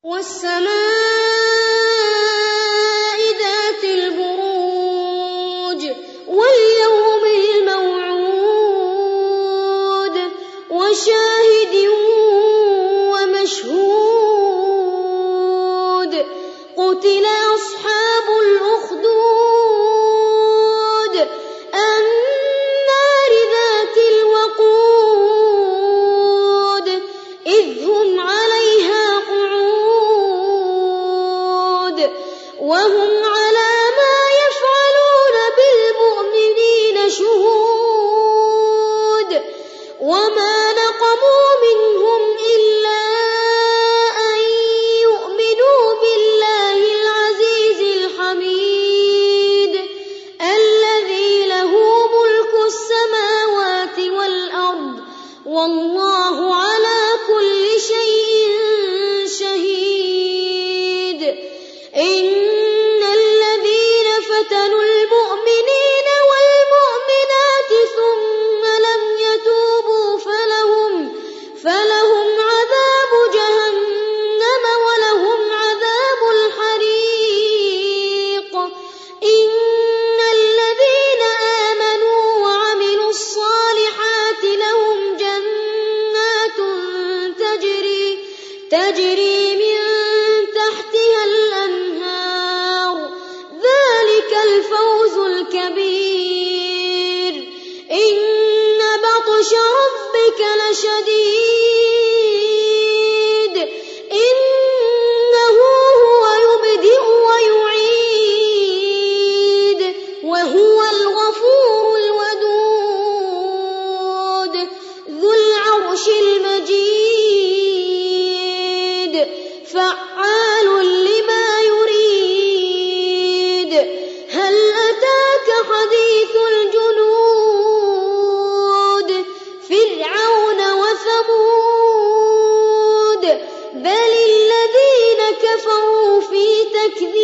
وَالسَّمَاءِ ذَاتِ الْبُرُوجِ وَالْيَوْمِ الْمَوْعُودِ وَشَاهِدٍ وَمَشْهُودٍ قُتِلَ أَصْحَابُ الْأُخْدُودِ النَّارِ ذَاتِ الْوَقُودِ إِذْ هُمْ عَلَيْهَا قُعُودٌ وَهُمْ عَلَىٰ مَا يَفْعَلُونَ بِالْمُؤْمِنِينَ شُهُودٌ وَمَا نَقَمُوا مِنْهُمْ إِلَّا أَن يُؤْمِنُوا بِاللَّهِ الْعَزِيزِ الْحَمِيدِ الَّذِي لَهُ مُلْكُ السَّمَاوَاتِ وَالْأَرْضِ وَاللَّهُ عَلَىٰ كُلِّ شَيْءٍ شَهِيدٌ إِنَّ الَّذِينَ فَتَنُوا الْمُؤْمِنِينَ وَالْمُؤْمِنَاتِ ثُمَّ لَمْ يَتُوبُوا فَلَهُمْ عَذَابُ جَهَنَّمَ وَلَهُمْ عَذَابُ الْحَرِيقِ إِنَّ الَّذِينَ آمَنُوا وَعَمِلُوا الصَّالِحَاتِ لَهُمْ جَنَّاتٌ تَجْرِي مِن تَحْتِهَا الْأَنْهَارُ ذَلِكَ الْفَوْزُ الْكَبِيرُ إِنَّ بَطْشَ رَبِّكَ لَشَدِيدٌ إِنَّهُ هُوَ يُبْدِئُ وَيُعِيدُ وَهُوَ الْغَفُورُ الْوَدُودُ ذُو الْعَرْشِ الْمَجِيدُ فَعَّالٌ لِّمَا يُرِيدُ هَلْ أَتَاكَ حَدِيثُ الْجُنُودِ فِرْعَوْنَ وَثَمُودَ بَلِ الَّذِينَ كَفَرُوا فِي تَكْذِيبٍ